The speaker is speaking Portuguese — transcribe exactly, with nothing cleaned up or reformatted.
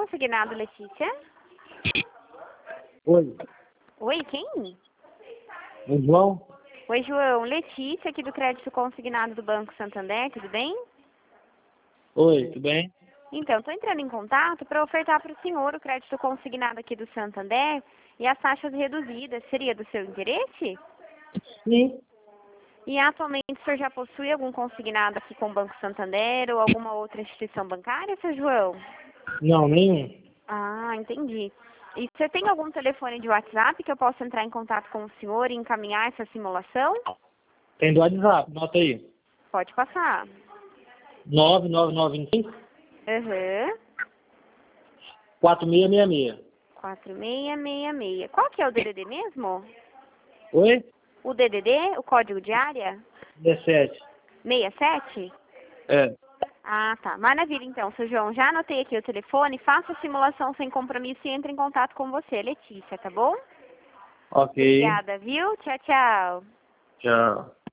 Consignado, Letícia? Oi, Oi, quem? o João? Oi, João. Letícia, aqui do Crédito Consignado do Banco Santander, tudo bem? Oi, tudo bem? Então, estou entrando em contato para ofertar para o senhor o crédito consignado aqui do Santander e as taxas reduzidas. Seria do seu interesse? Sim. E atualmente o senhor já possui algum consignado aqui com o Banco Santander ou alguma outra instituição bancária, seu João? Não, nenhum. Ah, entendi. E você tem algum telefone de WhatsApp que eu possa entrar em contato com o senhor e encaminhar essa simulação? Tem do WhatsApp, nota aí. Pode passar. nove nove nove cinco, Aham. quatro seis seis seis. quatro seis seis seis. Qual que é o D D D mesmo? Oi? O D D D, o código de área? dezessete. sessenta e sete? É. Ah, tá. Maravilha, então, seu João. Já anotei aqui o telefone, faça a simulação sem compromisso e entre em contato com você, Letícia, tá bom? Ok. Obrigada, viu? Tchau, tchau. Tchau.